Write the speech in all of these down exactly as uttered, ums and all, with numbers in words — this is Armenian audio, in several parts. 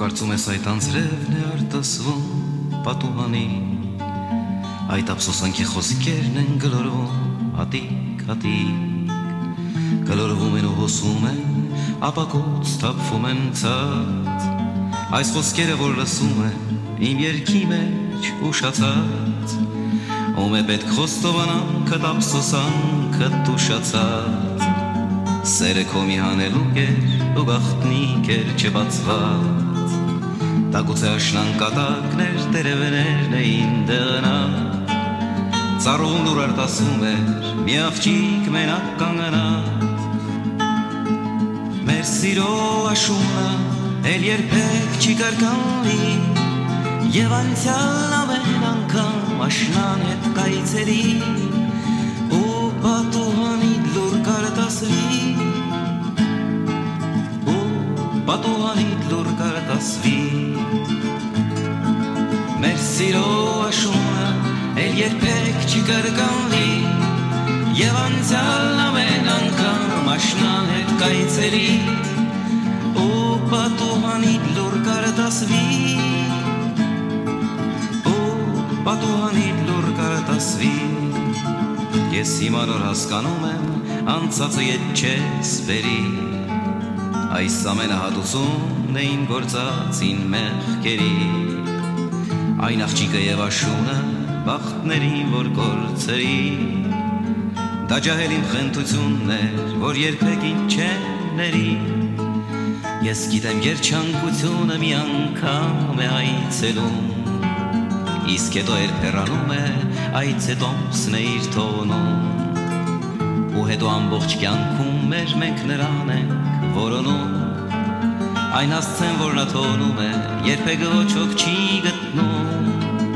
կարծում ես այդ անձրևն է արտասվում պատուհանի, այդ ափսոսանքի խոսքերն են գլորվում հատիկ հատիկ, գլորվում են ու հոսում են, ապակոց թափվում են ցած, այս խոսքերը որ լսում են իմ երգի մեջ ուշացած, ում է պետք խոստովանանքդ ափսոսանքդ ուշացած, սերը քո մի հանելուկ էր ու գաղտնիք էր չբացված, տագուցե աշնան կատակներ տերևներն էին դղնած, ծառուն դուր արտասում էր մի աղջիկ մենակ կանգնած, մեր սիրո աշունը էլ երբեք չի կրկնվի, եւ անցյալ ամեն անգամ աշնան հետ կայցելի, ու պատուհանիդ լուր կարտասվի, պատուհանիդ լուր կարտասվի, մեր սիրո աշունը էլ երբեք չի կրկնվի, եւ անցյալ ամեն անգամ աշնան հետ կայցելի, ու պատուհանիդ լուր կարտասվի, ու պատուհանիդ լուր կարտասվի, ես հիմա նոր հասկանում եմ անցածը ետ չես բերի, այս ամենը հատուցումն էին գործածին մեղքերի, այն աղջիկը եւ աշունը բախտներին որ կորցրի, դա ջահելին խնդությունն էր, որ երբեք ինձ չեն ների, ես գիտեմ երջանկությունը մի անգամ է այցելում, իսկ հետո երբերանում է այց հետո ամսն է իր թոնում, ու հետո ամբողջ կյանքում մեր մենք նրան ենք որոնում, այն հասցեն որ նա թոնում է, երբեք ոչ ոք չի գտնում,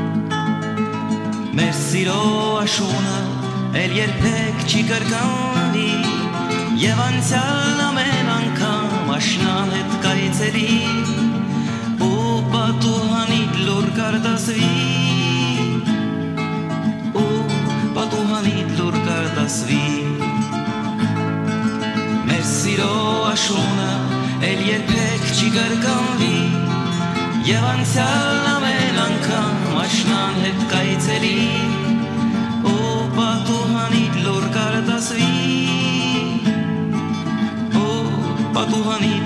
մեր սիրո աշունը էլ երբեք չի կրկնվի, եւ անցյալ ամեն անգամ աշնան հետ կայցելի, ու պատուհանիդ լուր կարտասվի, ու պատուհանիդ լուր կարտասվի, մեր սիրո աշունը էլ երբեք չի կրկնվի, եւ անցյալ ամեն անգամ աշնան հետ կայցելի, ու պատուհանիդ լուր կարտասվի, ու պատուհանիդ